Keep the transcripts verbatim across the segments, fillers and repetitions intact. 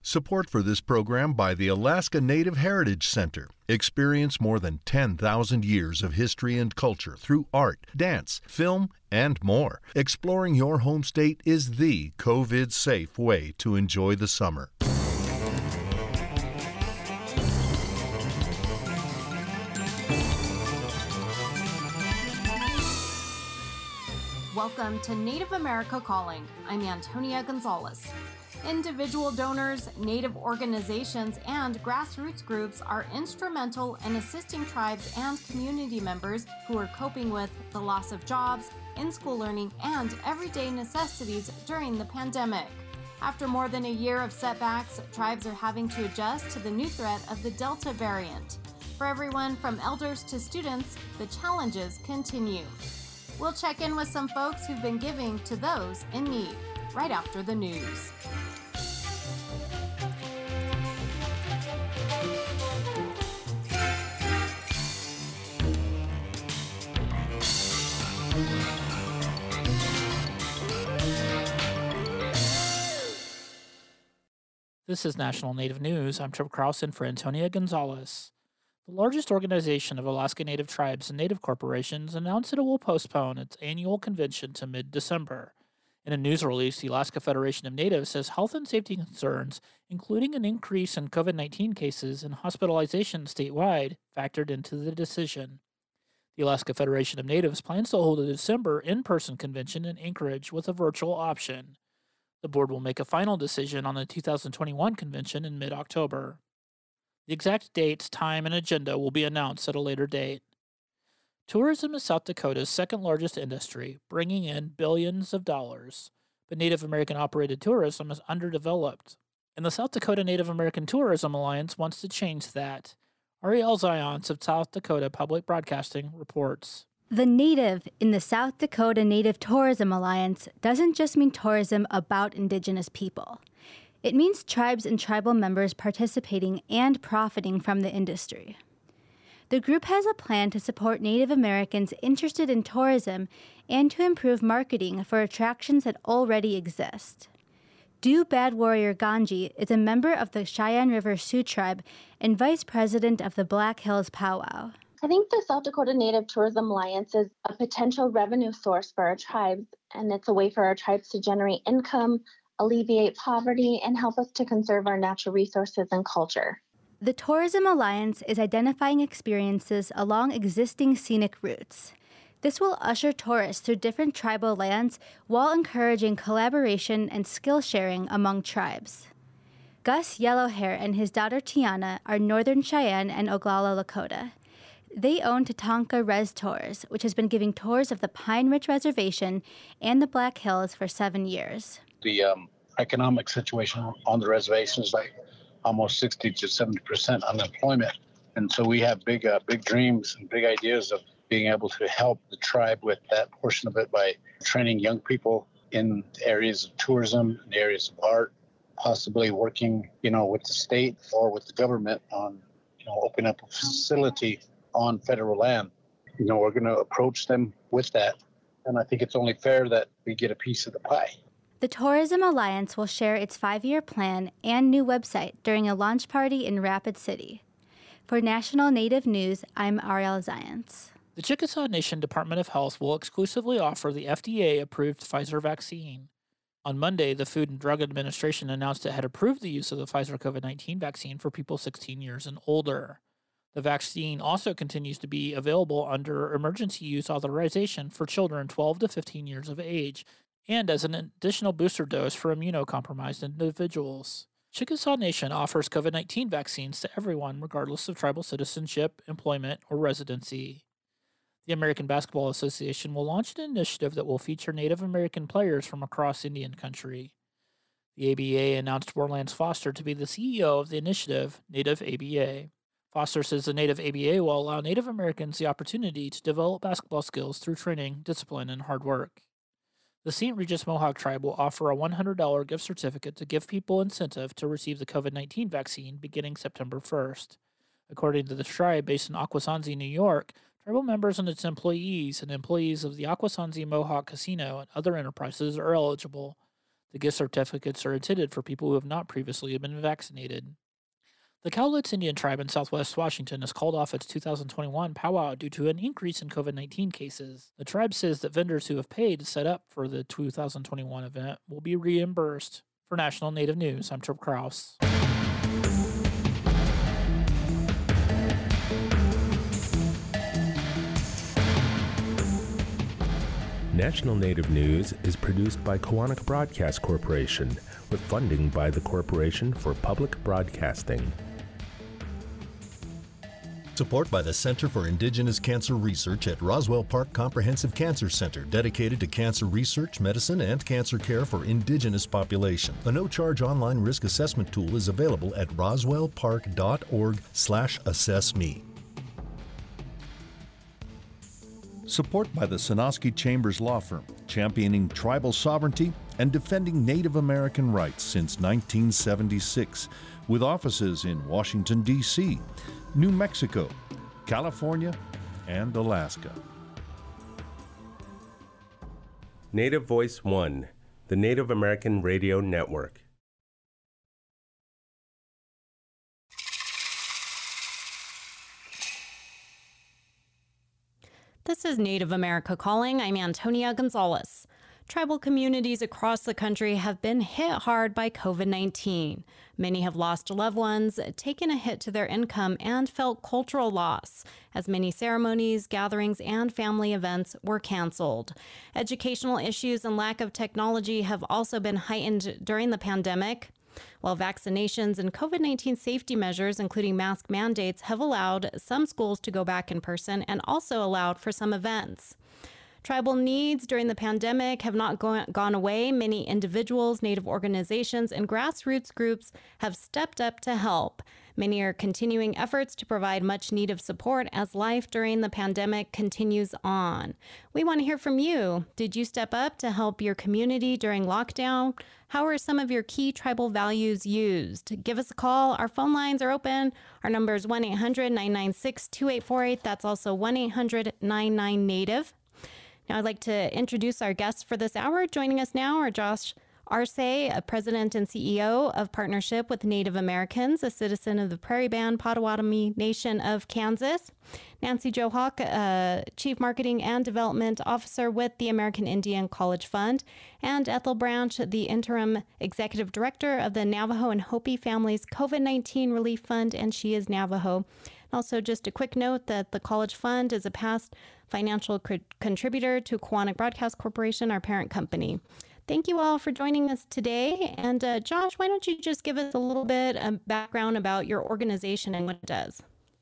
Support for this program by the Alaska Native Heritage Center. Experience more than ten thousand years of history and culture through art, dance, film, and more. Exploring your home state is the COVID-safe way to enjoy the summer. Welcome to Native America Calling. I'm Antonia Gonzalez. Individual donors, Native organizations, and grassroots groups are instrumental in assisting tribes and community members who are coping with the loss of jobs, in-school learning, and everyday necessities during the pandemic. After more than a year of setbacks, tribes are having to adjust to the new threat of the Delta variant. For everyone from elders to students, the challenges continue. We'll check in with some folks who've been giving to those in need, right after the news. This is National Native News. I'm Trip Carlson for Antonia Gonzalez. The largest organization of Alaska Native tribes and Native corporations announced that it will postpone its annual convention to mid-December. In a news release, the Alaska Federation of Natives says health and safety concerns, including an increase in COVID nineteen cases and hospitalization statewide, factored into the decision. The Alaska Federation of Natives plans to hold a December in-person convention in Anchorage with a virtual option. The board will make a final decision on the two thousand twenty-one convention in mid-October. The exact dates, time, and agenda will be announced at a later date. Tourism is South Dakota's second largest industry, bringing in billions of dollars. But Native American-operated tourism is underdeveloped, and the South Dakota Native American Tourism Alliance wants to change that. Ariel Zions of South Dakota Public Broadcasting reports. The Native in the South Dakota Native Tourism Alliance doesn't just mean tourism about Indigenous people. It means tribes and tribal members participating and profiting from the industry. The group has a plan to support Native Americans interested in tourism and to improve marketing for attractions that already exist. Do Bad Warrior Ganji is a member of the Cheyenne River Sioux Tribe and vice president of the Black Hills Powwow. I think the South Dakota Native Tourism Alliance is a potential revenue source for our tribes, and it's a way for our tribes to generate income, alleviate poverty, and help us to conserve our natural resources and culture. The Tourism Alliance is identifying experiences along existing scenic routes. This will usher tourists through different tribal lands while encouraging collaboration and skill sharing among tribes. Gus Yellowhair and his daughter Tiana are Northern Cheyenne and Oglala Lakota. They own Tatanka Res Tours, which has been giving tours of the Pine Ridge Reservation and the Black Hills for seven years. The um, economic situation on the reservation is like almost sixty to seventy percent unemployment. And so we have big, uh, big dreams and big ideas of being able to help the tribe with that portion of it by training young people in areas of tourism, in areas of art, possibly working, you know, with the state or with the government on, you know, opening up a facility on federal land. You know, we're going to approach them with that. And I think it's only fair that we get a piece of the pie. The Tourism Alliance will share its five-year plan and new website during a launch party in Rapid City. For National Native News, I'm Ariel Zions. The Chickasaw Nation Department of Health will exclusively offer the F D A-approved Pfizer vaccine. On Monday, the Food and Drug Administration announced it had approved the use of the Pfizer COVID nineteen vaccine for people sixteen years and older. The vaccine also continues to be available under emergency use authorization for children twelve to fifteen years of age, and as an additional booster dose for immunocompromised individuals. Chickasaw Nation offers COVID nineteen vaccines to everyone regardless of tribal citizenship, employment, or residency. The American Basketball Association will launch an initiative that will feature Native American players from across Indian country. The A B A announced Warlance Foster to be the C E O of the initiative, Native A B A. Foster says the Native A B A will allow Native Americans the opportunity to develop basketball skills through training, discipline, and hard work. The Saint Regis Mohawk Tribe will offer a one hundred dollars gift certificate to give people incentive to receive the COVID nineteen vaccine beginning September first. According to the tribe based in Aquasanzi, New York, tribal members and its employees and employees of the Aquasanzi Mohawk Casino and other enterprises are eligible. The gift certificates are intended for people who have not previously been vaccinated. The Cowlitz Indian Tribe in southwest Washington has called off its two thousand twenty-one powwow due to an increase in COVID nineteen cases. The tribe says that vendors who have paid to set up for the two thousand twenty-one event will be reimbursed. For National Native News, I'm Trip Kraus. National Native News is produced by Koahnic Broadcast Corporation with funding by the Corporation for Public Broadcasting. Support by the Center for Indigenous Cancer Research at Roswell Park Comprehensive Cancer Center, dedicated to cancer research, medicine, and cancer care for Indigenous population. A no-charge online risk assessment tool is available at roswellpark.org slash assessme. Support by the Sonosky Chambers Law Firm, championing tribal sovereignty and defending Native American rights since nineteen seventy-six, with offices in Washington, D C, New Mexico, California, and Alaska. Native Voice One, the Native American Radio Network. This is Native America Calling. I'm Antonia Gonzalez. Tribal communities across the country have been hit hard by COVID nineteen. Many have lost loved ones, taken a hit to their income, and felt cultural loss, as many ceremonies, gatherings, and family events were canceled. Educational issues and lack of technology have also been heightened during the pandemic. While vaccinations and COVID nineteen safety measures, including mask mandates, have allowed some schools to go back in person and also allowed for some events. Tribal needs during the pandemic have not go- gone away. Many individuals, Native organizations, and grassroots groups have stepped up to help. Many are continuing efforts to provide much needed support as life during the pandemic continues on. We want to hear from you. Did you step up to help your community during lockdown? How are some of your key tribal values used? Give us a call. Our phone lines are open. Our number is one eight hundred nine nine six two eight four eight. That's also one eight hundred nine nine NATIVE. Now I'd like to introduce our guests for this hour. Joining us now are Josh Arce, a president and C E O of Partnership with Native Americans, a citizen of the Prairie Band Potawatomi Nation of Kansas. Nancy Jo Hawk, uh, Chief Marketing and Development Officer with the American Indian College Fund, and Ethel Branch, the Interim Executive Director of the Navajo and Hopi Families COVID nineteen Relief Fund, and she is Navajo. Also, just a quick note that the College Fund is a past financial cr- contributor to Koahnic Broadcast Corporation, our parent company. Thank you all for joining us today. And uh, Josh, why don't you just give us a little bit of background about your organization and what it does?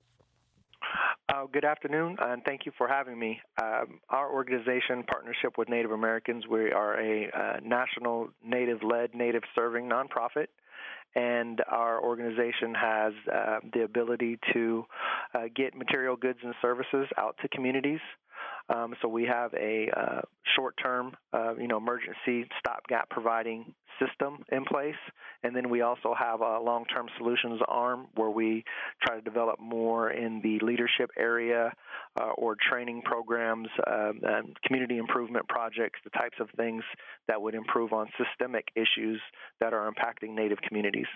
Uh, good afternoon, and thank you for having me. Um, our organization, Partnership with Native Americans, we are a uh, national Native-led, Native-serving nonprofit. And our organization has uh, the ability to uh, get material goods and services out to communities. Um, so we have a uh, short-term, uh, you know, emergency stopgap providing system in place, and then we also have a long-term solutions arm where we try to develop more in the leadership area uh, or training programs, um, and community improvement projects, the types of things that would improve on systemic issues that are impacting Native communities.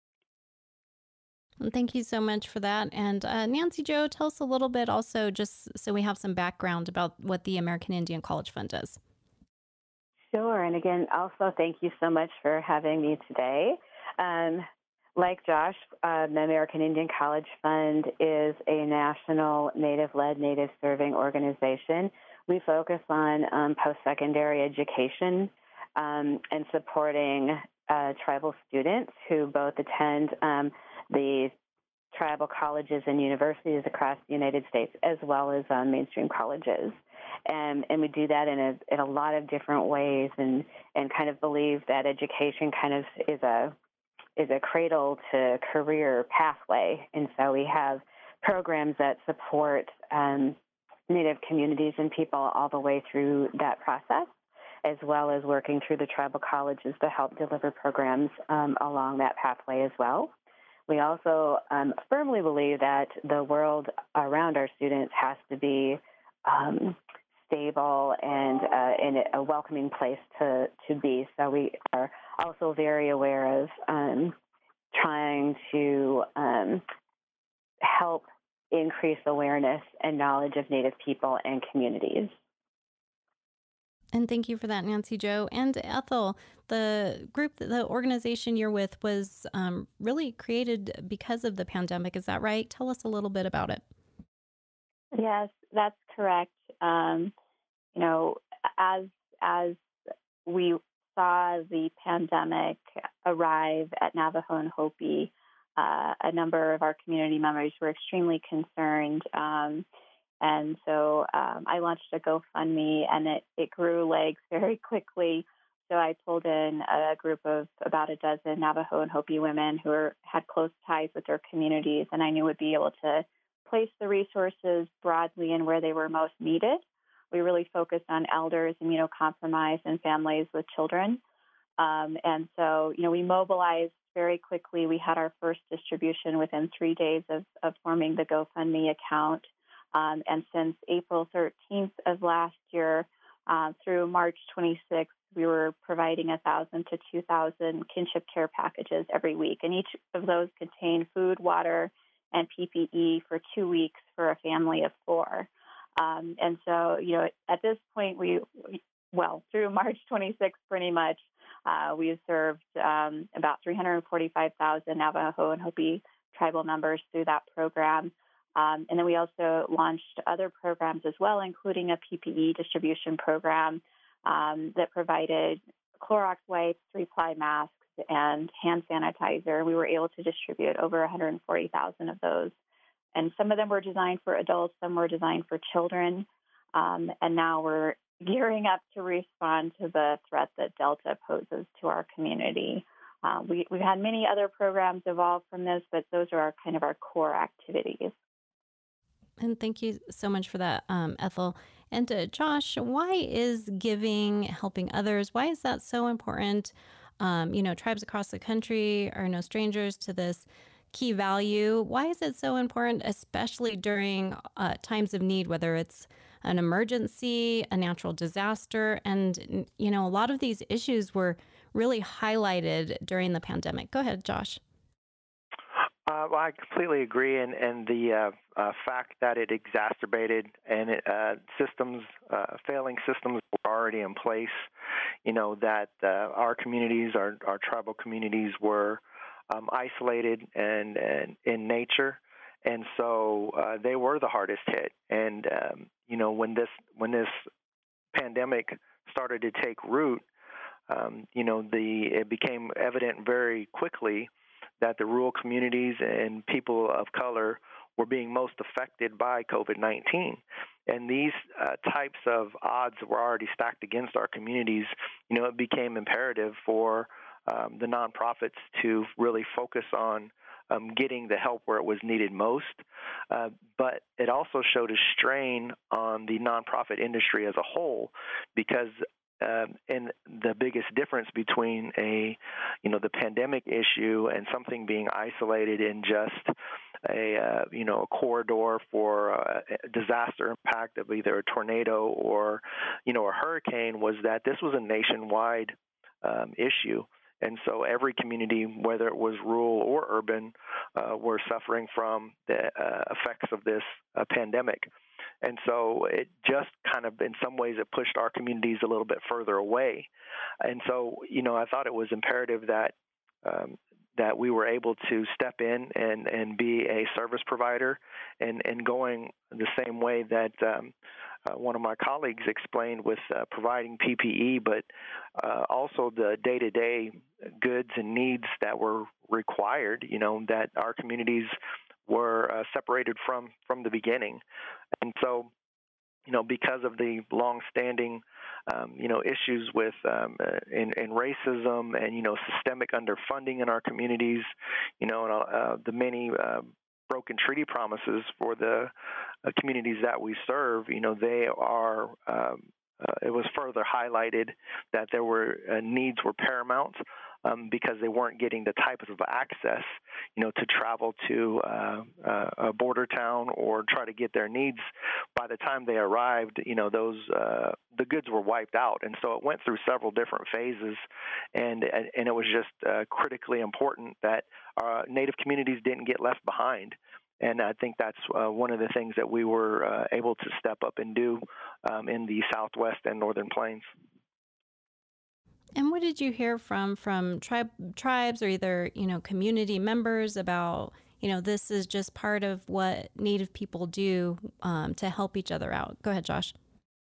Thank you so much for that. And uh, Nancy Jo, tell us a little bit also, just so we have some background about what the American Indian College Fund does. Sure. And again, also thank you so much for having me today. Um, like Josh, uh, the American Indian College Fund is a national Native-led, Native-serving organization. We focus on um, post-secondary education um, and supporting uh, tribal students who both attend um, the tribal colleges and universities across the United States, as well as um, mainstream colleges. And, and we do that in a, in a lot of different ways, and, and kind of believe that education kind of is a is a cradle to career pathway. And so we have programs that support um, Native communities and people all the way through that process, as well as working through the tribal colleges to help deliver programs um, along that pathway as well. We also um, firmly believe that the world around our students has to be um, stable and uh, and a welcoming place to, to be. So we are also very aware of um, trying to um, help increase awareness and knowledge of Native people and communities. And thank you for that, Nancy Jo. And Ethel, the group, the organization you're with was um, really created because of the pandemic. Is that right? Tell us a little bit about it. Yes, that's correct. Um, you know, as as we saw the pandemic arrive at Navajo and Hopi, uh, a number of our community members were extremely concerned. Um, and so um, I launched a GoFundMe, and it, it grew legs very quickly. So I pulled in a group of about a dozen Navajo and Hopi women who are, had close ties with their communities, and I knew would be able to place the resources broadly and where they were most needed. We really focused on elders, immunocompromised, and families with children. Um, and so, you know, we mobilized very quickly. We had our first distribution within three days of, of forming the GoFundMe account. Um, and since April thirteenth of last year uh, through March twenty-sixth, we were providing one thousand to two thousand kinship care packages every week. And each of those contained food, water, and P P E for two weeks for a family of four. Um, and so, you know, at this point, we, well, through March twenty-sixth, pretty much, uh, we have served um, about three hundred forty-five thousand Navajo and Hopi tribal members through that program. Um, and then we also launched other programs as well, including a P P E distribution program um, that provided Clorox wipes, three-ply masks, and hand sanitizer. We were able to distribute over one hundred forty thousand of those. And some of them were designed for adults, some were designed for children. Um, and now we're gearing up to respond to the threat that Delta poses to our community. Uh, we, we've had many other programs evolve from this, but those are our kind of our core activities. And thank you so much for that, um, Ethel. And uh, Josh, why is giving, helping others, why is that so important? Um, you know, tribes across the country are no strangers to this key value. Why is it so important, especially during uh, times of need, whether it's an emergency, a natural disaster? And, you know, a lot of these issues were really highlighted during the pandemic. Go ahead, Josh. Uh, well, I completely agree, and and the uh, uh, fact that it exacerbated and it, uh, systems, uh, failing systems were already in place. You know that uh, our communities, our our tribal communities, were um, isolated and, and in nature, and so uh, they were the hardest hit. And um, you know when this when this pandemic started to take root, um, you know the it became evident very quickly that the rural communities and people of color were being most affected by COVID nineteen. And these uh, types of odds were already stacked against our communities. You know, it became imperative for um, the nonprofits to really focus on um, getting the help where it was needed most. Uh, but it also showed a strain on the nonprofit industry as a whole, because Um, and the biggest difference between a, you know, the pandemic issue and something being isolated in just a, uh, you know, a corridor for a disaster impact of either a tornado or, you know, a hurricane was that this was a nationwide um, issue. And so every community, whether it was rural or urban, uh, were suffering from the uh, effects of this uh, pandemic. And so it just kind of, in some ways, it pushed our communities a little bit further away. And so, you know, I thought it was imperative that um, that we were able to step in and, and be a service provider, and, and going the same way that um, uh, one of my colleagues explained with uh, providing P P E, but uh, also the day-to-day goods and needs that were required, you know, that our communities were uh, separated from from the beginning. And so, you know, because of the long-standing, um, you know, issues with um, uh, in, in racism and, you know, systemic underfunding in our communities, you know, and uh, the many uh, broken treaty promises for the uh, communities that we serve, you know, they are, um, uh, it was further highlighted that there were uh, needs were paramount. um, because they weren't getting the type of access, you know, to travel to uh, uh, a border town or try to get their needs. By the time they arrived, you know, those uh, the goods were wiped out, and so it went through several different phases, and and it was just uh, critically important that our Native communities didn't get left behind. And I think that's uh, one of the things that we were uh, able to step up and do um, in the Southwest and Northern Plains. And what did you hear from from tribe tribes or either, you know, community members about, you know, this is just part of what Native people do um, to help each other out? Go ahead, Josh.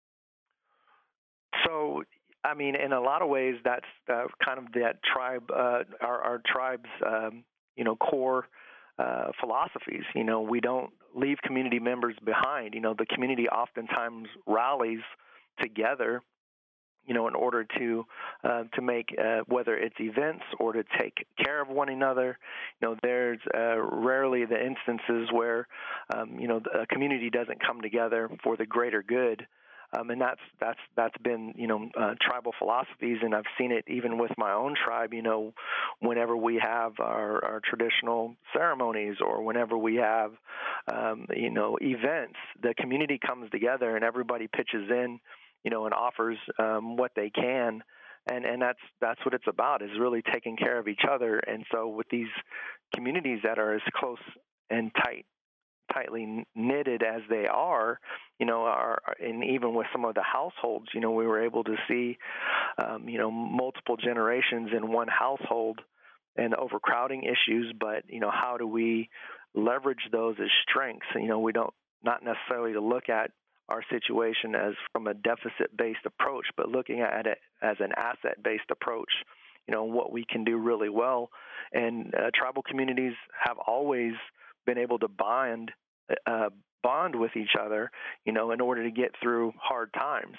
So, I mean, in a lot of ways, that's uh, kind of that tribe, uh, our, our tribe's, um, you know, core Uh, philosophies. You know, we don't leave community members behind. You know, the community oftentimes rallies together, you know, in order to uh, to make uh, whether it's events or to take care of one another. You know, there's uh, rarely the instances where um, you know a community doesn't come together for the greater good. Um, and that's that's that's been you know uh, tribal philosophies, and I've seen it even with my own tribe. You know, whenever we have our, our traditional ceremonies or whenever we have um, you know events, the community comes together and everybody pitches in, you know, and offers um, what they can, and and that's that's what it's about, is really taking care of each other. And so with these communities that are as close and tight. tightly knitted as they are, you know, are, and even with some of the households, you know, we were able to see, um, you know, multiple generations in one household and overcrowding issues. But, you know, how do we leverage those as strengths? You know, we don't, not necessarily to look at our situation as from a deficit-based approach, but looking at it as an asset-based approach, you know, what we can do really well. And uh, tribal communities have always been able to bond uh, bond with each other, you know, in order to get through hard times.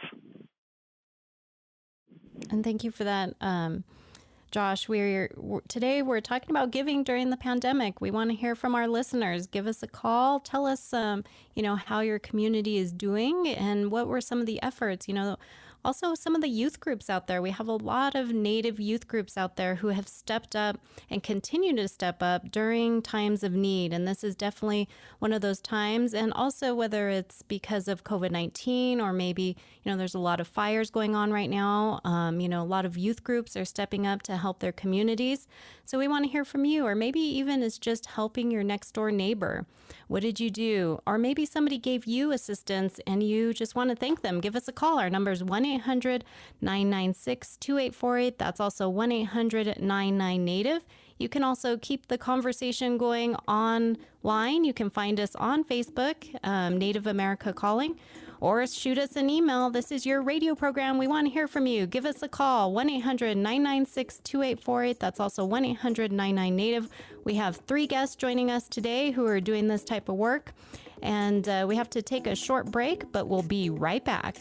And thank you for that, um, Josh. We're, we're today we're talking about giving during the pandemic. We want to hear from our listeners. Give us a call. Tell us, um, you know, how your community is doing and what were some of the efforts. You know, also some of the youth groups out there. We have a lot of Native youth groups out there who have stepped up and continue to step up during times of need. And this is definitely one of those times. And also whether it's because of COVID nineteen or maybe, you know, there's a lot of fires going on right now. Um, you know, a lot of youth groups are stepping up to help their communities. So we want to hear from you, or maybe even it's just helping your next door neighbor. What did you do? Or maybe somebody gave you assistance and you just want to thank them. Give us a call. Our number is one eight hundred nine nine six two eight four eight. That's also one eight hundred nine nine Native. You can also keep the conversation going online. You can find us on Facebook, um, Native America Calling, or shoot us an email. This is your radio program. We want to hear from you. Give us a call, one eight hundred nine nine six two eight four eight. That's also one eight hundred nine nine Native. We have three guests joining us today who are doing this type of work. And uh, we have to take a short break, but we'll be right back.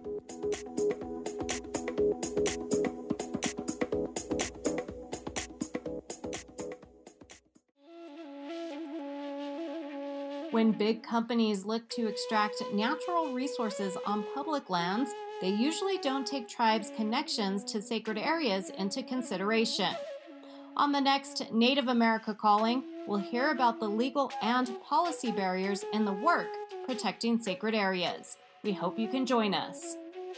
When big companies look to extract natural resources on public lands, they usually don't take tribes' connections to sacred areas into consideration. On the next Native America Calling, we'll hear about the legal and policy barriers in the work protecting sacred areas. We hope you can join us.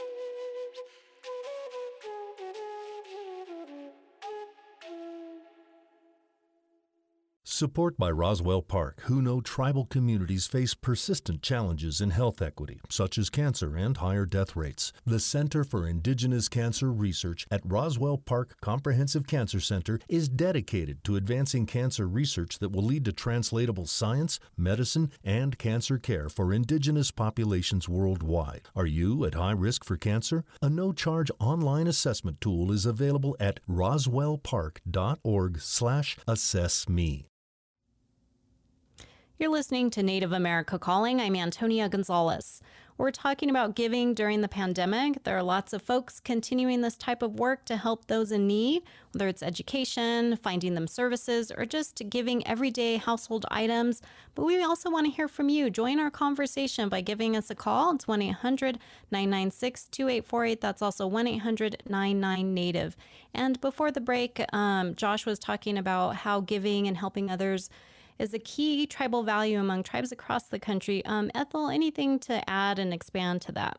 Support by Roswell Park, who know tribal communities face persistent challenges in health equity, such as cancer and higher death rates. The Center for Indigenous Cancer Research at Roswell Park Comprehensive Cancer Center is dedicated to advancing cancer research that will lead to translatable science, medicine, and cancer care for Indigenous populations worldwide. Are you at high risk for cancer? A no-charge online assessment tool is available at roswell park dot org slash assess me. You're listening to Native America Calling. I'm Antonia Gonzalez. We're talking about giving during the pandemic. There are lots of folks continuing this type of work to help those in need, whether it's education, finding them services, or just giving everyday household items. But we also want to hear from you. Join our conversation by giving us a call. It's one eight hundred nine nine six two eight four eight. That's also one eight hundred nine nine native. And before the break, um, Josh was talking about how giving and helping others is a key tribal value among tribes across the country. Um, Ethel, anything to add and expand to that?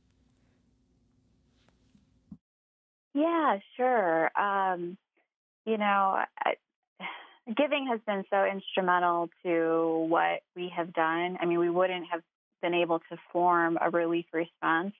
Yeah, sure. Um, you know, I, giving has been so instrumental to what we have done. I mean, we wouldn't have been able to form a relief response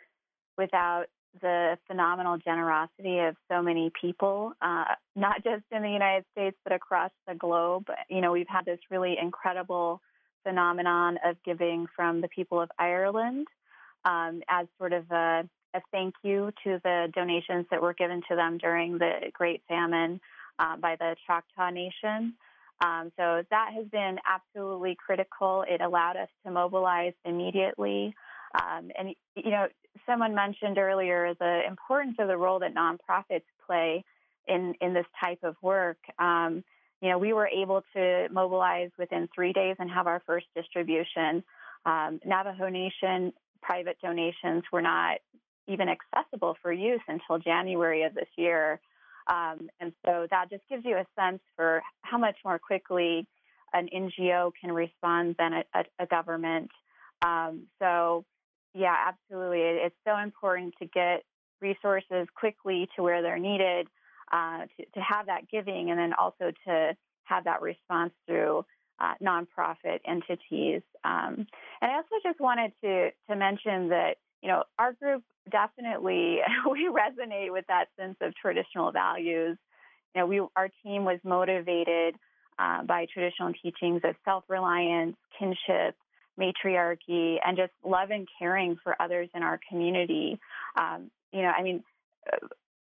without the phenomenal generosity of so many people, uh, not just in the United States, but across the globe. You know, we've had this really incredible phenomenon of giving from the people of Ireland um, as sort of a, a thank you to the donations that were given to them during the Great Famine uh, by the Choctaw Nation. Um, so that has been absolutely critical. It allowed us to mobilize immediately. Um, and, you know, someone mentioned earlier the importance of the role that nonprofits play in, in this type of work. Um, you know, we were able to mobilize within three days and have our first distribution. Um, Navajo Nation private donations were not even accessible for use until January of this year. Um, and so that just gives you a sense for how much more quickly an N G O can respond than a, a, a government. Um, so, yeah, absolutely. It's so important to get resources quickly to where they're needed, uh, to, to have that giving, and then also to have that response through uh, nonprofit entities. Um, and I also just wanted to to mention that, you know, our group definitely, we resonate with that sense of traditional values. You know, we our team was motivated uh, by traditional teachings of self-reliance, kinship, matriarchy, and just love and caring for others in our community. Um, you know, I mean, uh,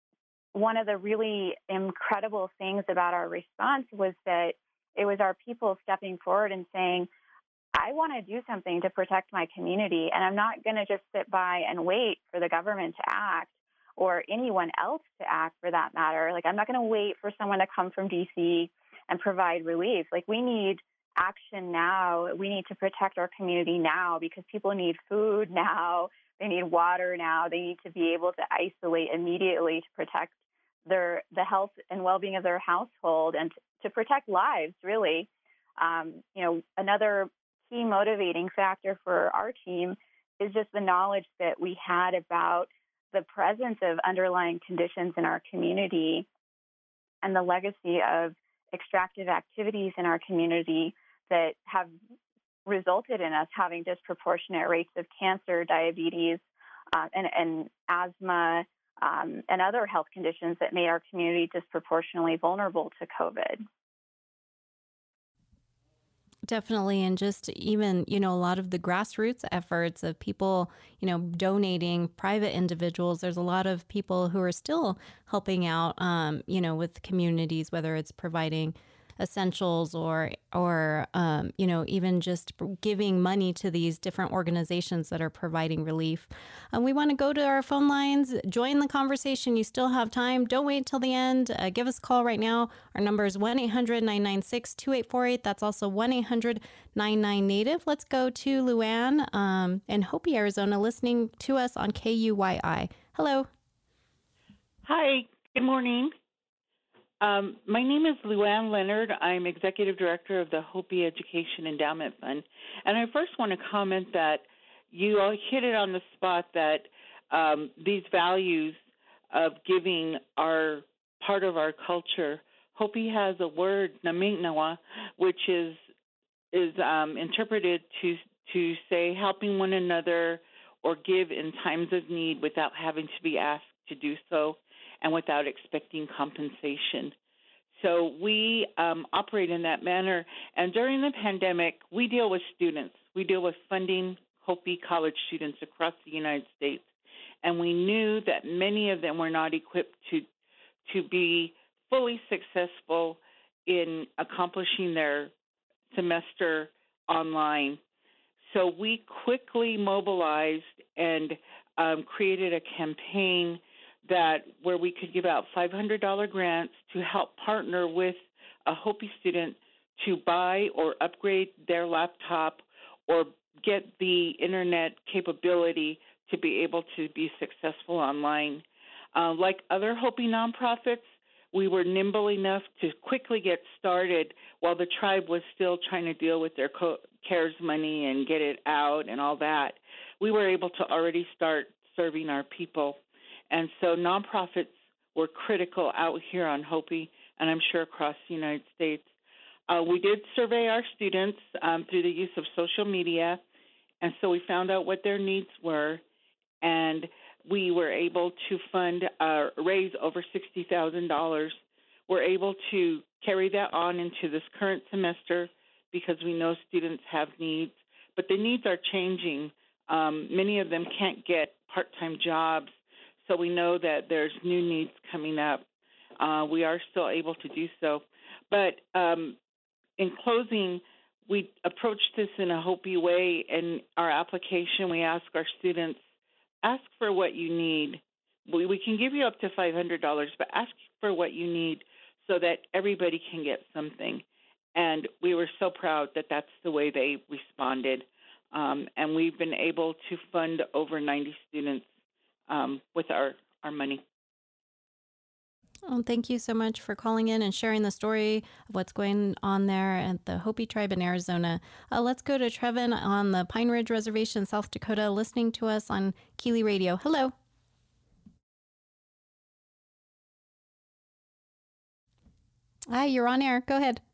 one of the really incredible things about our response was that it was our people stepping forward and saying, I want to do something to protect my community, and I'm not going to just sit by and wait for the government to act or anyone else to act for that matter. Like, I'm not going to wait for someone to come from D C and provide relief. Like, we need action now. We need to protect our community now because people need food now. They need water now. They need to be able to isolate immediately to protect their the health and well-being of their household and to protect lives, really. Um, you know, another key motivating factor for our team is just the knowledge that we had about the presence of underlying conditions in our community and the legacy of extractive activities in our community that have resulted in us having disproportionate rates of cancer, diabetes, uh, and, and asthma, um, and other health conditions that made our community disproportionately vulnerable to COVID. Definitely. And just even, you know, a lot of the grassroots efforts of people, you know, donating, private individuals, there's a lot of people who are still helping out, um, you know, with communities, whether it's providing essentials or, or um, you know, even just giving money to these different organizations that are providing relief. Um, we want to go to our phone lines, join the conversation. You still have time. Don't wait till the end. Uh, give us a call right now. Our number is one eight hundred nine nine six two eight four eight. That's also one eight hundred nine nine native. Let's go to Luann um, in Hopi, Arizona, listening to us on K U Y I. Hello. Hi, good morning. Um, my name is Luann Leonard. I'm Executive Director of the Hopi Education Endowment Fund. And I first want to comment that you all hit it on the spot that um, these values of giving are part of our culture. Hopi has a word, namingnawa, which is is um, interpreted to to say helping one another or give in times of need without having to be asked to do so, and without expecting compensation. So we um, operate in that manner. And during the pandemic, we deal with students. We deal with funding Hopi college students across the United States. And we knew that many of them were not equipped to, to be fully successful in accomplishing their semester online. So we quickly mobilized and um, created a campaign that where we could give out five hundred dollars grants to help partner with a Hopi student to buy or upgrade their laptop or get the internet capability to be able to be successful online. Uh, like other Hopi nonprofits, we were nimble enough to quickly get started while the tribe was still trying to deal with their CARES money and get it out and all that. We were able to already start serving our people. And so nonprofits were critical out here on Hopi, and I'm sure across the United States. Uh, we did survey our students um, through the use of social media, and so we found out what their needs were, and we were able to fund, uh, raise over sixty thousand dollars. We're able to carry that on into this current semester because we know students have needs, but the needs are changing. Um, many of them can't get part-time jobs, so we know that there's new needs coming up. Uh, we are still able to do so. But um, in closing, we approached this in a Hopi way. In our application, we ask our students, ask for what you need. We, we can give you up to five hundred dollars, but ask for what you need so that everybody can get something. And we were so proud that that's the way they responded. Um, and we've been able to fund over ninety students um, with our, our money. Well, thank you so much for calling in and sharing the story of what's going on there at the Hopi tribe in Arizona. Uh, let's go to Trevin on the Pine Ridge Reservation, South Dakota, listening to us on Keeley Radio. Hello. Hi, you're on air. Go ahead.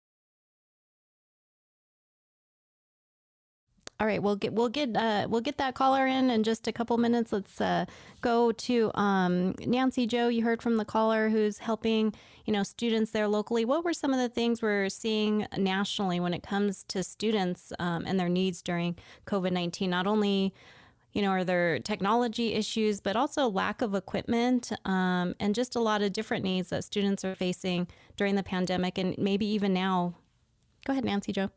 All right, we'll get we'll get uh, we'll get that caller in in just a couple minutes. Let's uh, go to um, Nancy Joe. You heard from the caller who's helping, you know, students there locally. What were some of the things we're seeing nationally when it comes to students um, and their needs during COVID nineteen? Not only, you know, are there technology issues, but also lack of equipment um, and just a lot of different needs that students are facing during the pandemic and maybe even now. Go ahead, Nancy Joe.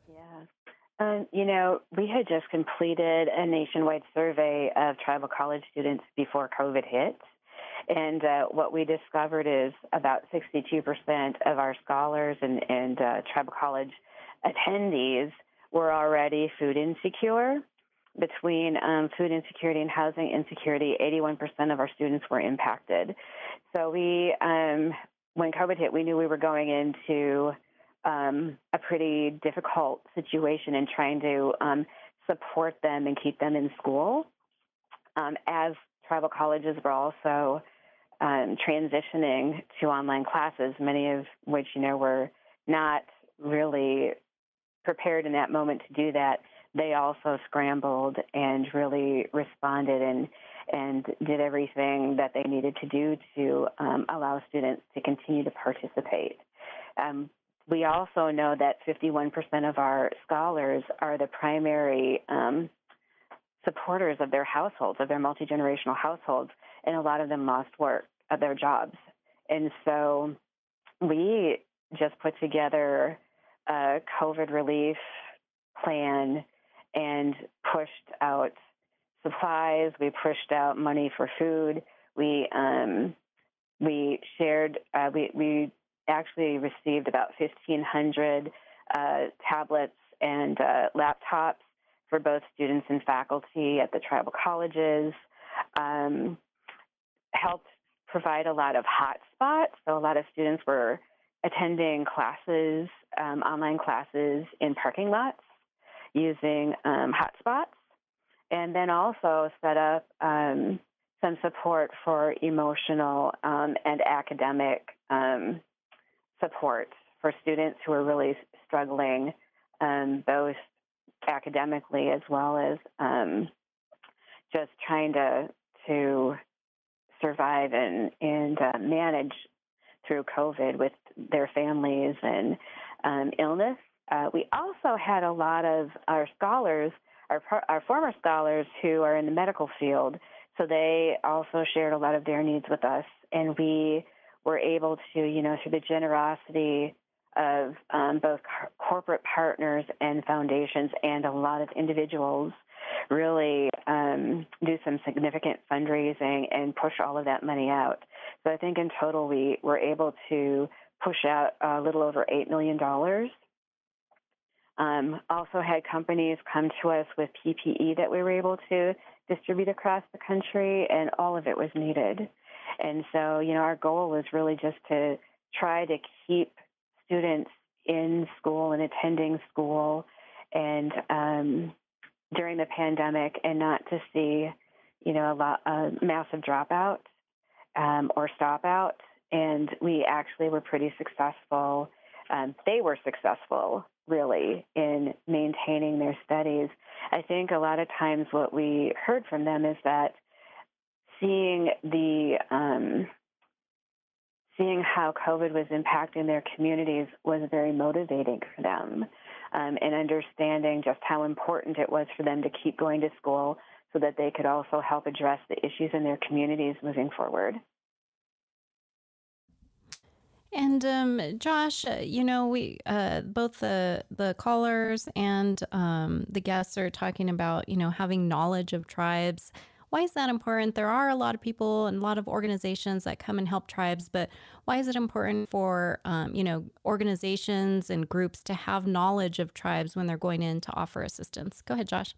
Um, you know, we had just completed a nationwide survey of tribal college students before COVID hit. And uh, what we discovered is about sixty-two percent of our scholars and, and uh, tribal college attendees were already food insecure. Between um, food insecurity and housing insecurity, eighty-one percent of our students were impacted. So we, um, when COVID hit, we knew we were going into Um, a pretty difficult situation in trying to um, support them and keep them in school. Um, as tribal colleges were also um, transitioning to online classes, many of which, you know, were not really prepared in that moment to do that, they also scrambled and really responded and and did everything that they needed to do to um, allow students to continue to participate. Um, We also know that fifty-one percent of our scholars are the primary um, supporters of their households, of their multi-generational households, and a lot of them lost work at their jobs. And so we just put together a COVID relief plan and pushed out supplies. We pushed out money for food. We um, we shared, uh, we, we actually received about fifteen hundred uh, tablets and uh, laptops for both students and faculty at the tribal colleges, um, helped provide a lot of hotspots. So a lot of students were attending classes, um, online classes in parking lots using um, hotspots, and then also set up um, some support for emotional um, and academic um, support for students who are really struggling, um, both academically as well as um, just trying to to survive and and uh, manage through COVID with their families and um, illness. Uh, we also had a lot of our scholars, our our former scholars who are in the medical field, so they also shared a lot of their needs with us, and we were able to, you know, through the generosity of um, both corporate partners and foundations and a lot of individuals really um, do some significant fundraising and push all of that money out. So I think in total we were able to push out a little over eight million dollars. Um, also had companies come to us with P P E that we were able to distribute across the country, and all of it was needed. And so, you know, our goal was really just to try to keep students in school and attending school and um, during the pandemic, and not to see, you know, a lot a massive dropout um, or stop out. And we actually were pretty successful. Um, they were successful, really, in maintaining their studies. I think a lot of times what we heard from them is that seeing the um, seeing how COVID was impacting their communities was very motivating for them, um, and understanding just how important it was for them to keep going to school so that they could also help address the issues in their communities moving forward. And um, Josh, uh, you know, we uh, both the the callers and um, the guests are talking about, you know, having knowledge of tribes. Why is that important? There are a lot of people and a lot of organizations that come and help tribes, but why is it important for, um, you know, organizations and groups to have knowledge of tribes when they're going in to offer assistance? Go ahead, Josh.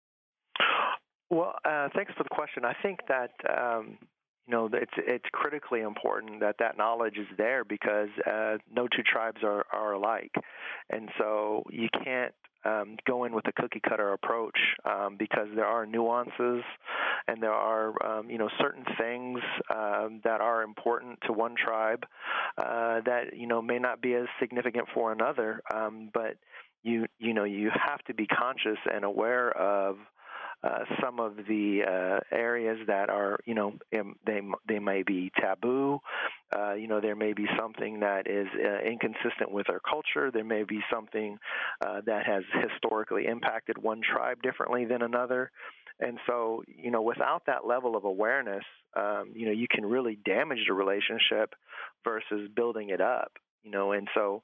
Well, uh, thanks for the question. I think that um, you know it's it's critically important that that knowledge is there, because uh, no two tribes are, are alike, and so you can't um, go in with a cookie cutter approach, um, because there are nuances and there are um, you know certain things um, that are important to one tribe uh, that you know may not be as significant for another, um, but you you know you have to be conscious and aware of Uh, some of the uh, areas that are, you know, they they may be taboo. Uh, you know, there may be something that is uh, inconsistent with our culture. There may be something uh, that has historically impacted one tribe differently than another. And so, you know, without that level of awareness, um, you know, you can really damage the relationship versus building it up. You know, and so.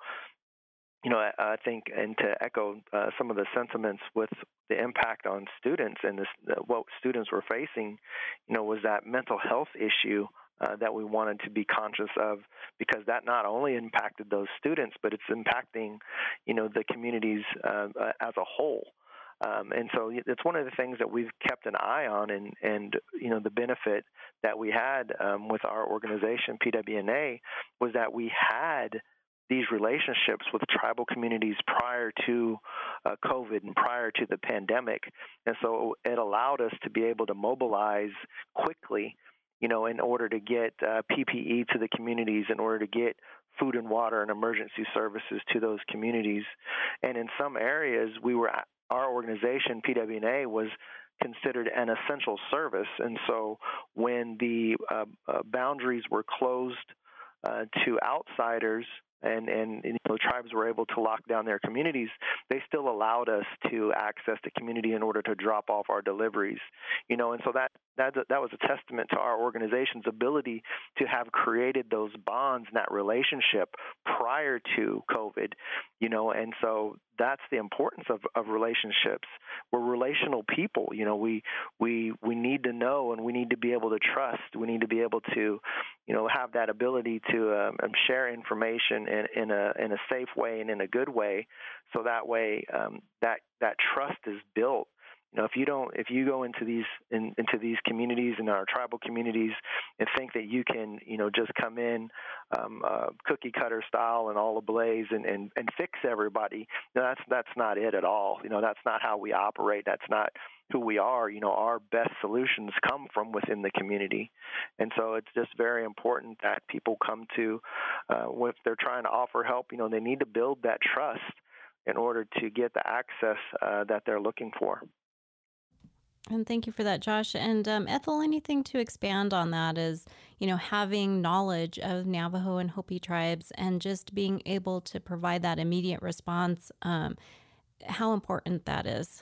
You know, I, I think, and to echo uh, some of the sentiments with the impact on students and this, uh, what students were facing, you know, was that mental health issue uh, that we wanted to be conscious of, because that not only impacted those students, but it's impacting, you know, the communities uh, uh, as a whole. Um, and so it's one of the things that we've kept an eye on, and, and you know, the benefit that we had um, with our organization, P W N A, was that we had these relationships with tribal communities prior to uh, COVID and prior to the pandemic. And so it allowed us to be able to mobilize quickly, you know, in order to get uh, P P E to the communities, in order to get food and water and emergency services to those communities. And in some areas, we were, our organization, P W N A, was considered an essential service. And so when the uh, uh, boundaries were closed uh, to outsiders, And, and you know, tribes were able to lock down their communities, they still allowed us to access the community in order to drop off our deliveries. You know, and so that that that was a testament to our organization's ability to have created those bonds and that relationship prior to COVID. You know, and so that's the importance of, of relationships. We're relational people. You know, we we we need to know, and we need to be able to trust. We need to be able to, you know, have that ability to um, share information in, in a in a safe way and in a good way, so that way um, that that trust is built. You know, if you don't, if you go into these in, into these communities and our tribal communities and think that you can, you know, just come in um, uh, cookie cutter style and all ablaze and, and, and fix everybody, no, that's that's not it at all. You know, that's not how we operate. That's not who we are. You know, our best solutions come from within the community, and so it's just very important that people come to, uh, if they're trying to offer help, you know, they need to build that trust in order to get the access uh, that they're looking for. And thank you for that, Josh. And um, Ethel, anything to expand on that is, you know, having knowledge of Navajo and Hopi tribes and just being able to provide that immediate response, um, how important that is.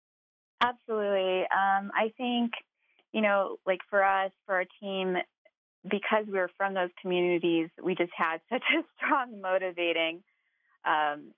Absolutely. Um, I think, you know, like for us, for our team, because we were from those communities, we just had such a strong motivating um,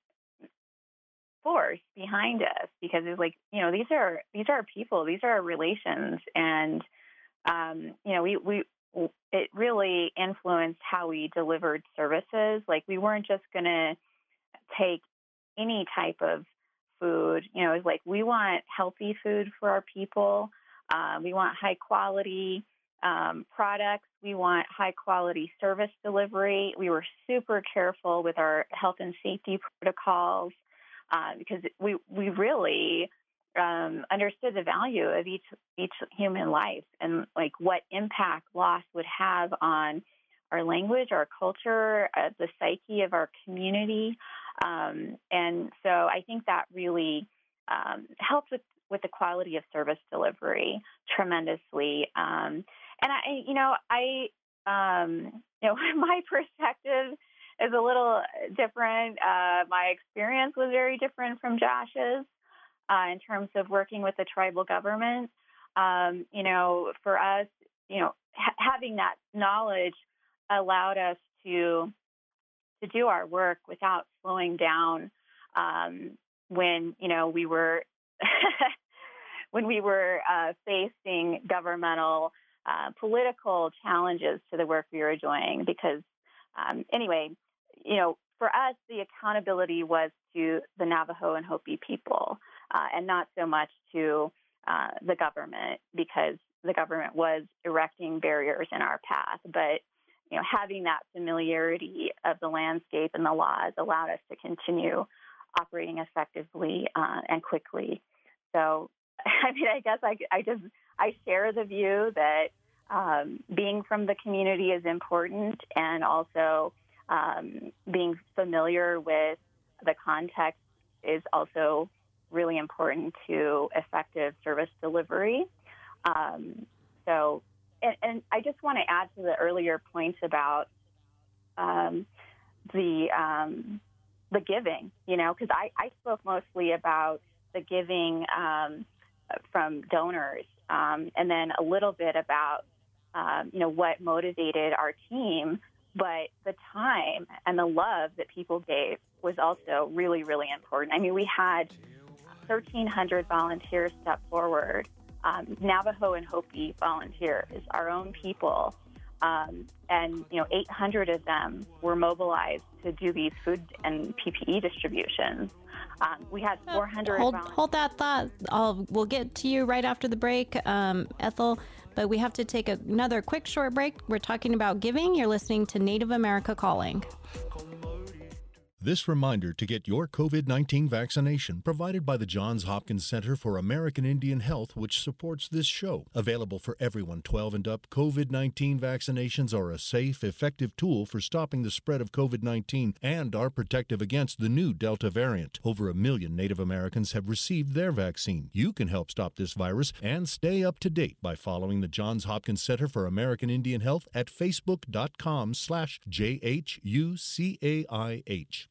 force behind us, because it's like, you know, these are these are our people, these are our relations, and um, you know, we we it really influenced how we delivered services. Like, we weren't just going to take any type of food. You know, it's like, we want healthy food for our people. Um, we want high quality um, products. We want high quality service delivery. We were super careful with our health and safety protocols uh, because we we really um, understood the value of each each human life, and like what impact loss would have on our language, our culture, uh, the psyche of our community. Um, and so I think that really um, helped with, with the quality of service delivery tremendously. Um, and I, you know, I, um, you know, my perspective is a little different. Uh, my experience was very different from Josh's uh, in terms of working with the tribal government. Um, you know, for us, you know, ha- having that knowledge allowed us to to do our work without slowing down um, when, you know, we were when we were uh, facing governmental uh, political challenges to the work we were doing. Because um, anyway, you know, for us, the accountability was to the Navajo and Hopi people, uh, and not so much to uh, the government, because the government was erecting barriers in our path. But you know, having that familiarity of the landscape and the laws allowed us to continue operating effectively uh, and quickly. So, I mean, I guess I, I just I share the view that um, being from the community is important, and also um, being familiar with the context is also really important to effective service delivery. Um, so. And, and I just want to add to the earlier points about um, the um, the giving, you know, because I, I spoke mostly about the giving um, from donors, um, and then a little bit about, um, you know, what motivated our team. But the time and the love that people gave was also really, really important. I mean, we had thirteen hundred volunteers step forward. Um, Navajo and Hopi volunteers, our own people, um, and you know, eight hundred of them were mobilized to do these food and P P E distributions. Um, we had four hundred. Hold, hold that thought. I'll, we'll get to you right after the break, um, Ethel. But we have to take a, another quick short break. We're talking about giving. You're listening to Native America Calling. This reminder to get your COVID nineteen vaccination provided by the Johns Hopkins Center for American Indian Health, which supports this show. Available for everyone twelve and up, COVID nineteen vaccinations are a safe, effective tool for stopping the spread of COVID nineteen and are protective against the new Delta variant. Over a million Native Americans have received their vaccine. You can help stop this virus and stay up to date by following the Johns Hopkins Center for American Indian Health at facebook.com slash J-H-U-C-A-I-H.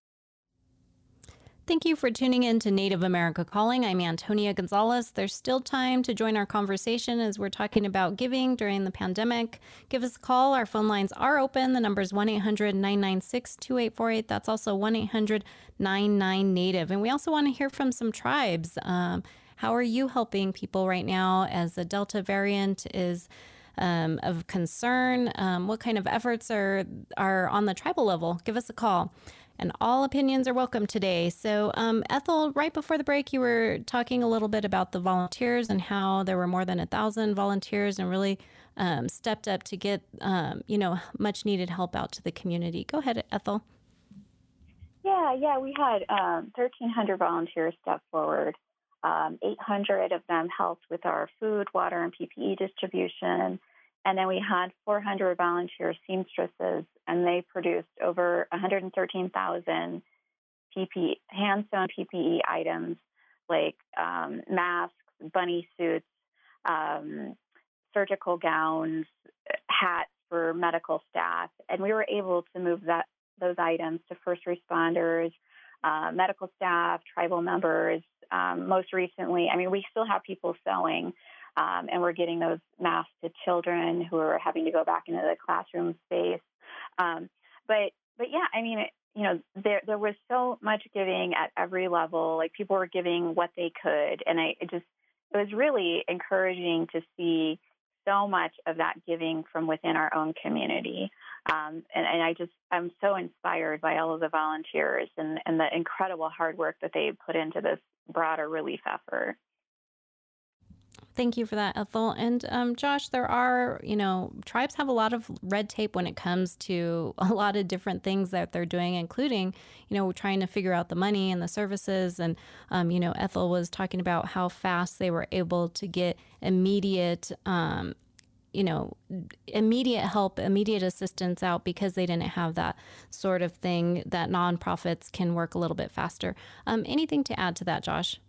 Thank you for tuning in to Native America Calling. I'm Antonia Gonzalez. There's still time to join our conversation as we're talking about giving during the pandemic. Give us a call. Our phone lines are open. The number is one eight hundred nine nine six two eight four eight. That's also one eight hundred nine nine Native. And we also want to hear from some tribes. Um, how are you helping people right now as the Delta variant is um, of concern? Um, what kind of efforts are, are on the tribal level? Give us a call. And all opinions are welcome today. So, um, Ethel, right before the break, you were talking a little bit about the volunteers and how there were more than a thousand volunteers and really um, stepped up to get, um, you know, much needed help out to the community. Go ahead, Ethel. Yeah, yeah, we had um, thirteen hundred volunteers step forward. Um, eight hundred of them helped with our food, water, and P P E distribution. And then we had four hundred volunteer seamstresses, and they produced over one hundred thirteen thousand P P E, hand-sewn P P E items like um, masks, bunny suits, um, surgical gowns, hats for medical staff. And we were able to move that those items to first responders, uh, medical staff, tribal members. Um, most recently, I mean, we still have people sewing Um, and we're getting those masks to children who are having to go back into the classroom space. Um, but, but yeah, I mean, it, you know, there there was so much giving at every level. Like people were giving what they could, and I it just it was really encouraging to see so much of that giving from within our own community. Um, and, and I just I'm so inspired by all of the volunteers and, and the incredible hard work that they put into this broader relief effort. Thank you for that, Ethel. And um, Josh, there are, you know, tribes have a lot of red tape when it comes to a lot of different things that they're doing, including, you know, trying to figure out the money and the services. And, um, you know, Ethel was talking about how fast they were able to get immediate, um, you know, immediate help, immediate assistance out because they didn't have that sort of thing that nonprofits can work a little bit faster. Um, anything to add to that, Josh?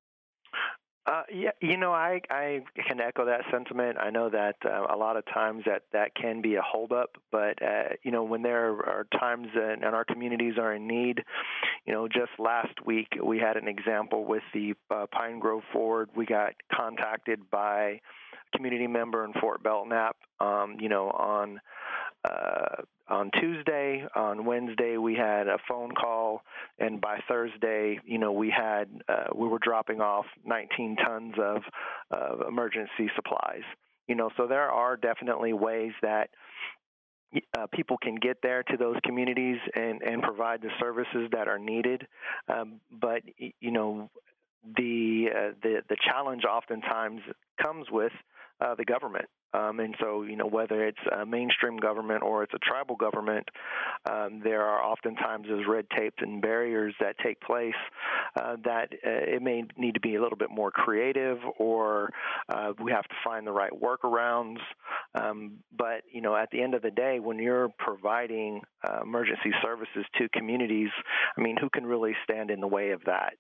Uh, yeah, you know, I, I can echo that sentiment. I know that uh, a lot of times that, that can be a holdup, but, uh, you know, when there are times and, and our communities are in need, you know, just last week we had an example with the uh, Pine Grove Ford. We got contacted by a community member in Fort Belknap, um, you know, on Uh, on Tuesday. On Wednesday, we had a phone call, and by Thursday, you know, we had uh, we were dropping off nineteen tons of, of emergency supplies. You know, so there are definitely ways that uh, people can get there to those communities and, and provide the services that are needed. Um, but you know, the uh, the the challenge oftentimes comes with uh, the government. Um, and so, you know, whether it's a mainstream government or it's a tribal government, um, there are oftentimes those red tapes and barriers that take place uh, that uh, it may need to be a little bit more creative, or uh, we have to find the right workarounds. Um, but, you know, at the end of the day, when you're providing uh, emergency services to communities, I mean, who can really stand in the way of that?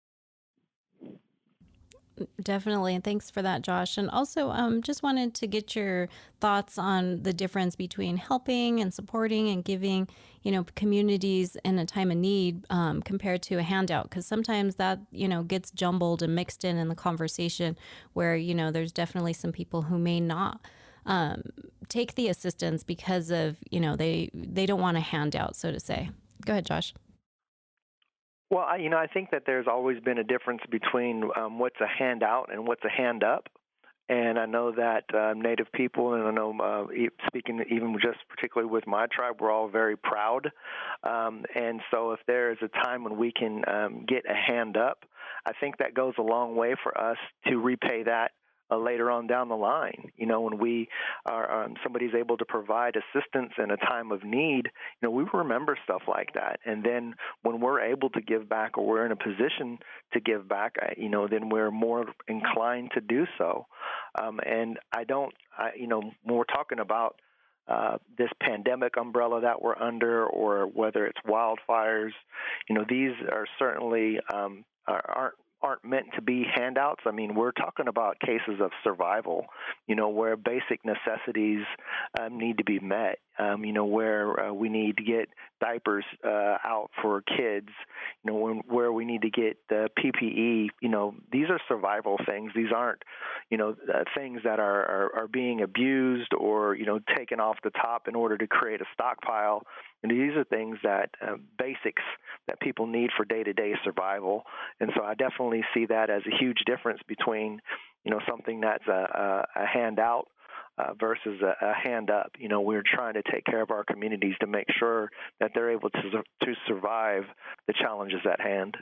Definitely. And thanks for that, Josh. And also, um, just wanted to get your thoughts on the difference between helping and supporting and giving, you know, communities in a time of need um, compared to a handout. Because sometimes that, you know, gets jumbled and mixed in in the conversation where, you know, there's definitely some people who may not um, take the assistance because of, you know, they, they don't want a handout, so to say. Go ahead, Josh. Well, I, you know, I think that there's always been a difference between um, what's a handout and what's a hand up. And I know that uh, Native people, and I know uh, speaking even just particularly with my tribe, we're all very proud. Um, and so if there is a time when we can um, get a hand up, I think that goes a long way for us to repay that Uh, later on down the line. You know, when we are um, somebody's able to provide assistance in a time of need, you know, we remember stuff like that. And then when we're able to give back, or we're in a position to give back, you know, then we're more inclined to do so. Um, and I don't, I, you know, when we're talking about uh, this pandemic umbrella that we're under, or whether it's wildfires, you know, these are certainly um, are, aren't aren't meant to be handouts. I mean, we're talking about cases of survival, you know, where basic necessities um, need to be met, um, you know, where uh, we need to get diapers uh, out for kids, you know, when, where we need to get the P P E, you know, these are survival things. These aren't, you know, uh, things that are, are, are being abused or, you know, taken off the top in order to create a stockpile. And these are things that uh, basics that people need for day-to-day survival. And so I definitely see that as a huge difference between, you know, something that's a, a, a handout uh, versus a, a hand up. You know, we're trying to take care of our communities to make sure that they're able to to survive the challenges at hand.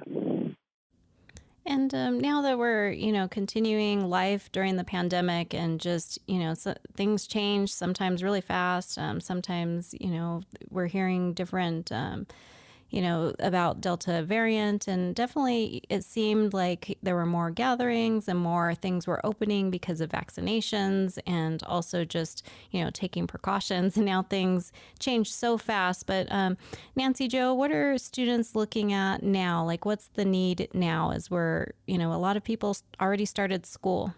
And um, now that we're, you know, continuing life during the pandemic, and just, you know, so things change sometimes really fast. Um, sometimes, you know, we're hearing different, um, you know, about Delta variant, and definitely it seemed like there were more gatherings and more things were opening because of vaccinations, and also just, you know, taking precautions. And now things change so fast. But um, Nancy Jo, what are students looking at now? Like, what's the need now as we're, you know, a lot of people already started school?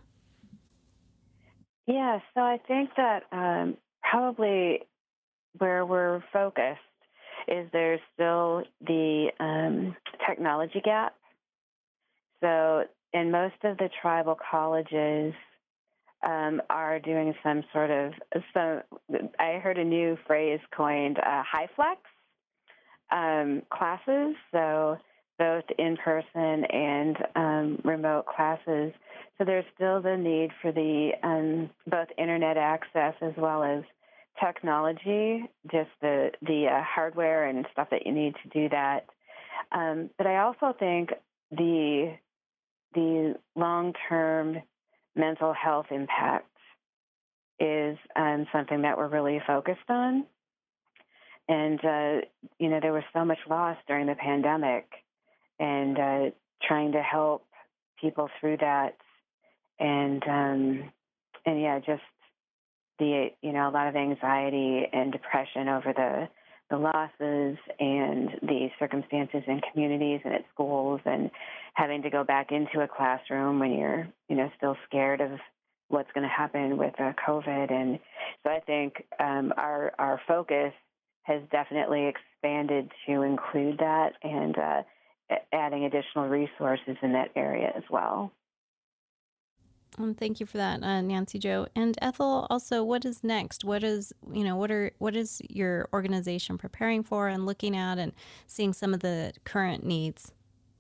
Yeah, so I think that um, probably where we're focused is there's still the um, technology gap. So in most of the tribal colleges, um, are doing some sort of, so I heard a new phrase coined, uh, high flex um, classes, so both in-person and um, remote classes. So there's still the need for the um, both internet access as well as technology, just the the uh, hardware and stuff that you need to do that. Um, but I also think the the long-term mental health impact is um, something that we're really focused on. And, uh, you know, there was so much loss during the pandemic, and uh, trying to help people through that. And, um, and yeah, just the, you know, a lot of anxiety and depression over the, the losses and the circumstances in communities and at schools, and having to go back into a classroom when you're, you know, still scared of what's going to happen with uh, COVID. And so I think um, our, our focus has definitely expanded to include that, and uh, adding additional resources in that area as well. Um, thank you for that, uh, Nancy Jo. And Ethel, also, what is next? What is, you know, what are what is your organization preparing for and looking at and seeing some of the current needs?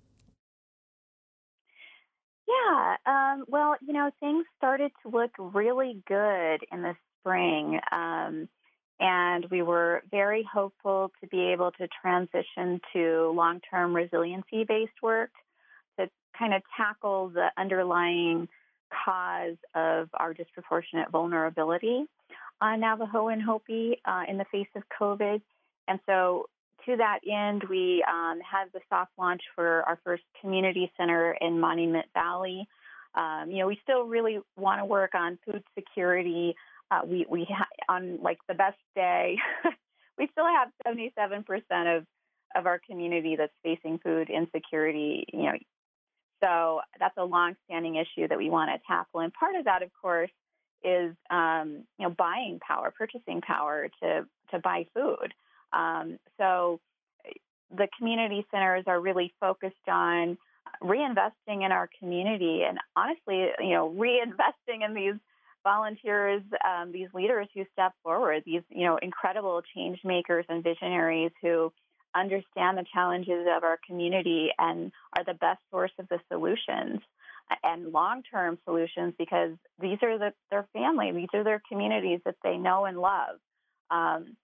Yeah, um, well, you know, things started to look really good in the spring. Um, And we were very hopeful to be able to transition to long-term resiliency-based work to kind of tackle the underlying cause of our disproportionate vulnerability on Navajo and Hopi uh, in the face of COVID. And so to that end, we um, had the soft launch for our first community center in Monument Valley. Um, you know, we still really want to work on food security. Uh, we we ha- on like the best day, we still have seventy-seven percent of, of our community that's facing food insecurity. You know, so that's a long-standing issue that we want to tackle. And part of that, of course, is um, you know buying power, purchasing power to to buy food. Um, so the community centers are really focused on reinvesting in our community, and honestly, you know, reinvesting in these volunteers, um, these leaders who step forward, these, you know, incredible change makers and visionaries who understand the challenges of our community and are the best source of the solutions and long-term solutions, because these are the, their family, these are their communities that they know and love. Um,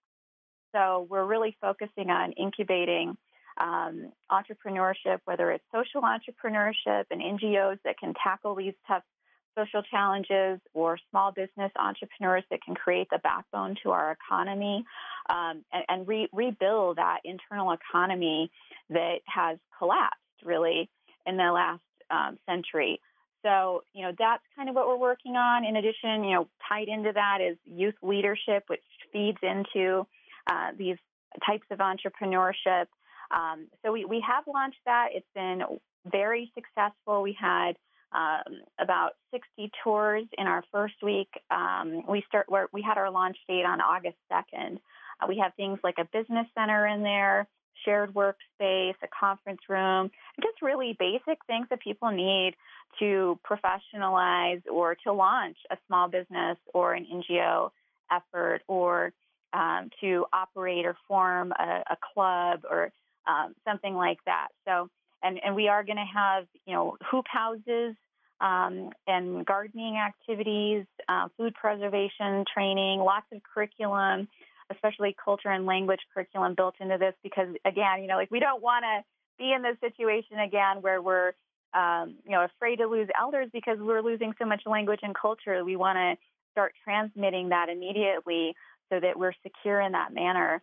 so we're really focusing on incubating um, entrepreneurship, whether it's social entrepreneurship and N G Os that can tackle these tough social challenges, or small business entrepreneurs that can create the backbone to our economy, um, and, and re- rebuild that internal economy that has collapsed really in the last um, century. So, you know, that's kind of what we're working on. In addition, you know, tied into that is youth leadership, which feeds into uh, these types of entrepreneurship. Um, so we, we have launched that. It's been very successful. We had Um, about sixty tours in our first week. Um, we start where we had our launch date on August second. Uh, we have things like a business center in there, shared workspace, a conference room, just really basic things that people need to professionalize or to launch a small business or an N G O effort, or um, to operate or form a, a club or um, something like that. So. And, and we are going to have, you know, hoop houses um, and gardening activities, uh, food preservation training, lots of curriculum, especially culture and language curriculum built into this, because, again, you know, like we don't want to be in this situation again where we're, um, you know, afraid to lose elders because we're losing so much language and culture. We want to start transmitting that immediately so that we're secure in that manner.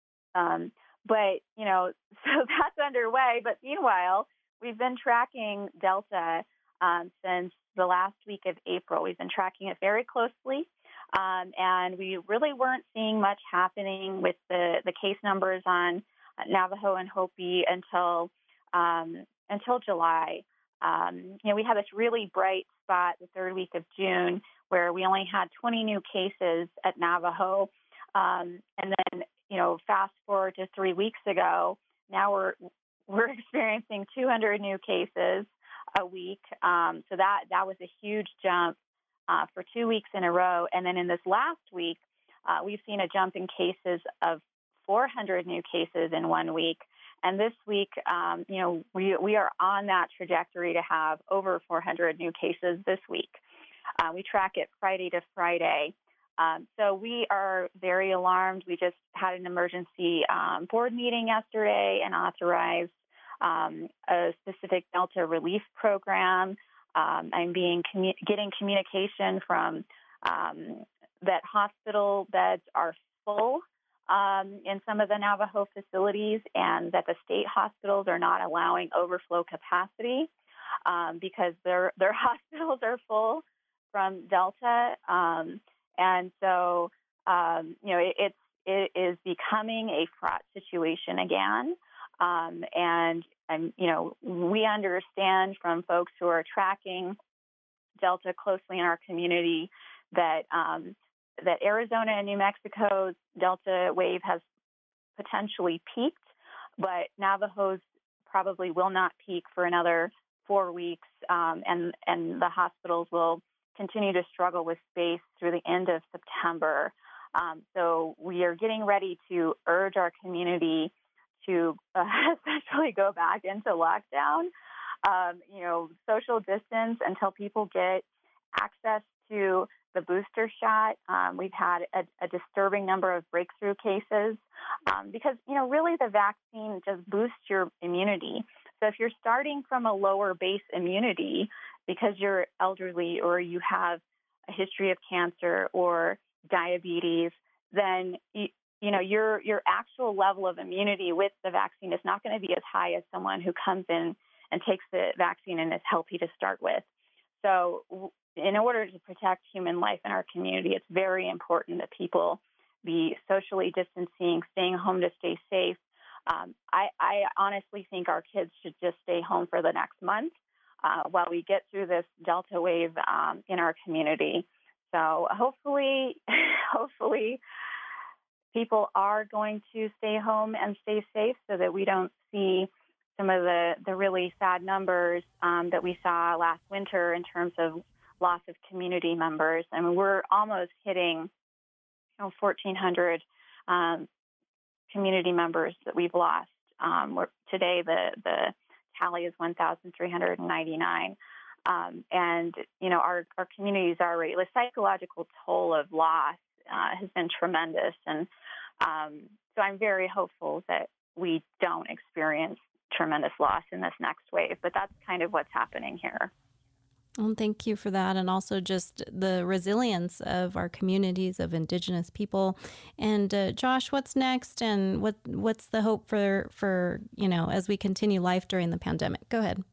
Um, But, you know, so that's underway. But meanwhile, we've been tracking Delta um, since the last week of April. We've been tracking it very closely. Um, and we really weren't seeing much happening with the, the case numbers on Navajo and Hopi until um, until July. Um, you know, we had this really bright spot the third week of June where we only had twenty new cases at Navajo. Um, and then, you know, fast forward to three weeks ago, now we're we're experiencing two hundred new cases a week. Um, so that that was a huge jump uh, for two weeks in a row. And then in this last week, uh, we've seen a jump in cases of four hundred new cases in one week. And this week, um, you know, we, we are on that trajectory to have over four hundred new cases this week. Uh, we track it Friday to Friday. Um, so we are very alarmed. We just had an emergency um, board meeting yesterday and authorized um, a specific Delta relief program. Um, I'm being commu- getting communication from um, that hospital beds are full um, in some of the Navajo facilities, and that the state hospitals are not allowing overflow capacity um, because their their hospitals are full from Delta. Um, and so, um, you know, it, it's it is becoming a fraught situation again. Um, and, and, you know, we understand from folks who are tracking Delta closely in our community that um, that Arizona and New Mexico's Delta wave has potentially peaked, but Navajo's probably will not peak for another four weeks, um, and, and the hospitals will continue to struggle with space through the end of September. Um, so we are getting ready to urge our community to uh, essentially go back into lockdown, um, you know, social distance until people get access to the booster shot. Um, we've had a, a disturbing number of breakthrough cases um, because, you know, really the vaccine just boosts your immunity. So if you're starting from a lower base immunity because you're elderly or you have a history of cancer or diabetes, then you, you know your your actual level of immunity with the vaccine is not going to be as high as someone who comes in and takes the vaccine and is healthy to start with. So in order to protect human life in our community, it's very important that people be socially distancing, staying home to stay safe. Um, I, I honestly think our kids should just stay home for the next month uh, while we get through this Delta wave um, in our community. So hopefully, hopefully people are going to stay home and stay safe so that we don't see some of the, the really sad numbers um, that we saw last winter in terms of loss of community members. I mean, we're almost hitting you know, fourteen hundred um, community members that we've lost. Um, we're, today, the, the tally is one thousand three hundred ninety-nine. Um, and, you know, our, our communities are already, the psychological toll of loss uh, has been tremendous. And um, so I'm very hopeful that we don't experience tremendous loss in this next wave, but that's kind of what's happening here. Well, thank you for that. And also just the resilience of our communities of Indigenous people. And uh, Josh, what's next? And what what's the hope for, for, you know, as we continue life during the pandemic? Go ahead.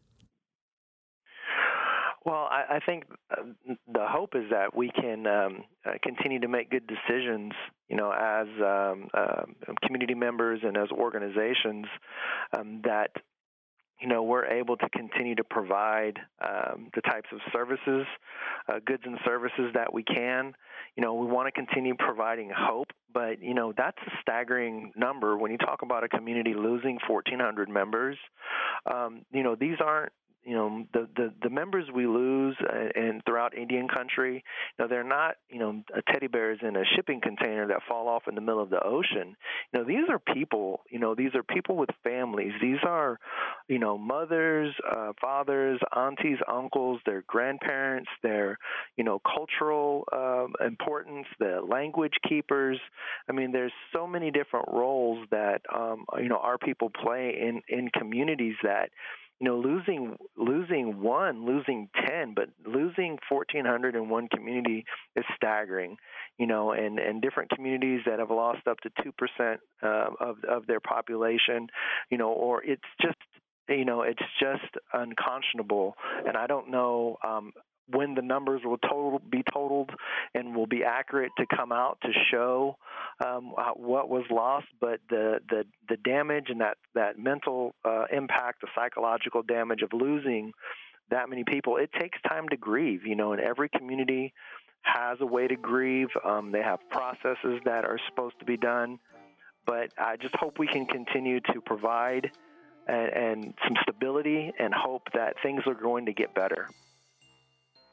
Well, I, I think the hope is that we can um, uh, continue to make good decisions, you know, as um, uh, community members and as organizations um, that, you know, we're able to continue to provide um, the types of services, uh, goods and services that we can. You know, we want to continue providing hope, but, you know, that's a staggering number. When you talk about a community losing fourteen hundred members, um, you know, these aren't, you know, the, the, the members we lose uh, and throughout Indian country, you know, they're not, you know, teddy bears in a shipping container that fall off in the middle of the ocean. You know, these are people, you know, these are people with families. These are, you know, mothers, uh, fathers, aunties, uncles, their grandparents, their, you know, cultural um, importance, the language keepers. I mean, there's so many different roles that, um, you know, our people play in, in communities that, you know, losing losing one, losing ten, but losing fourteen hundred in one community is staggering. You know, and, and different communities that have lost up to two percent uh, of of their population. You know, or it's just you know it's just unconscionable. And I don't know um, when the numbers will total be totaled and will be accurate to come out to show um, what was lost, but the, the, the damage and that, that mental uh, impact, the psychological damage of losing that many people, it takes time to grieve, you know, and every community has a way to grieve. Um, they have processes that are supposed to be done, but I just hope we can continue to provide and, and some stability and hope that things are going to get better.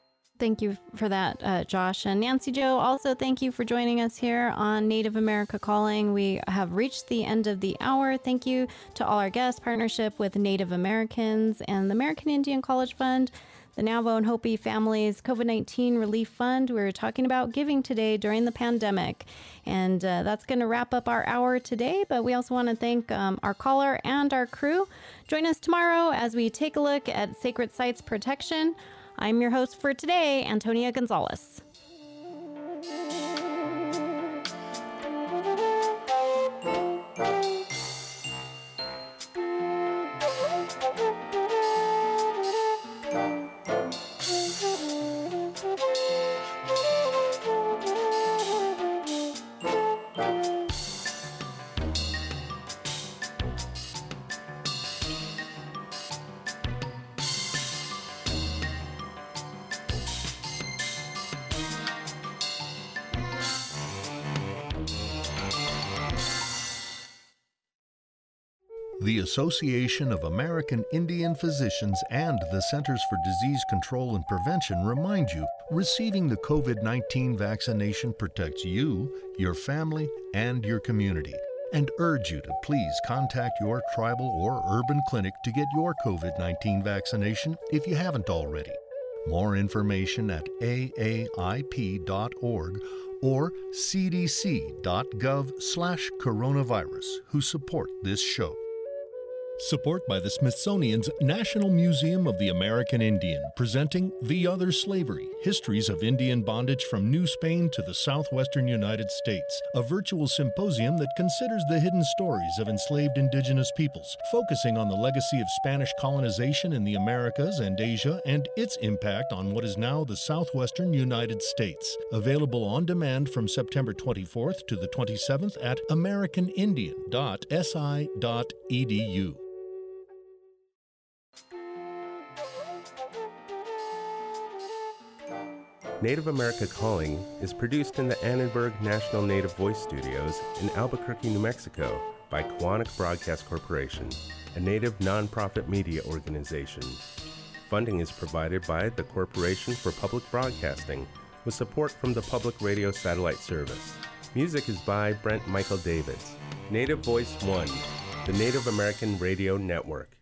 Thank you for that, uh, Josh. And Nancy Jo, also thank you for joining us here on Native America Calling. We have reached the end of the hour. Thank you to all our guests, partnership with Native Americans and the American Indian College Fund, the Navajo and Hopi Families COVID nineteen Relief Fund. We were talking about giving today during the pandemic. And uh, that's going to wrap up our hour today. But we also want to thank um, our caller and our crew. Join us tomorrow as we take a look at sacred sites protection. I'm your host for today, Antonia Gonzalez. The Association of American Indian Physicians and the Centers for Disease Control and Prevention remind you, receiving the COVID nineteen vaccination protects you, your family, and your community, and urge you to please contact your tribal or urban clinic to get your COVID nineteen vaccination if you haven't already. More information at A A I P dot org or C D C dot gov slash coronavirus, who support this show. Support by the Smithsonian's National Museum of the American Indian, presenting The Other Slavery, Histories of Indian Bondage from New Spain to the Southwestern United States, a virtual symposium that considers the hidden stories of enslaved indigenous peoples, focusing on the legacy of Spanish colonization in the Americas and Asia and its impact on what is now the Southwestern United States. Available on demand from September twenty-fourth to the twenty-seventh at american indian dot s i dot e d u. Native America Calling is produced in the Annenberg National Native Voice Studios in Albuquerque, New Mexico by Koahnic Broadcast Corporation, a Native nonprofit media organization. Funding is provided by the Corporation for Public Broadcasting with support from the Public Radio Satellite Service. Music is by Brent Michael Davids. Native Voice One, the Native American Radio Network.